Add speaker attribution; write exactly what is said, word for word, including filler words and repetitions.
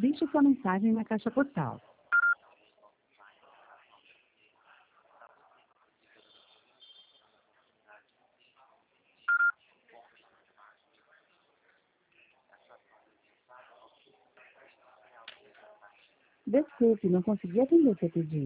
Speaker 1: Deixe sua mensagem na caixa postal. Desculpe, não consegui atender seu pedido.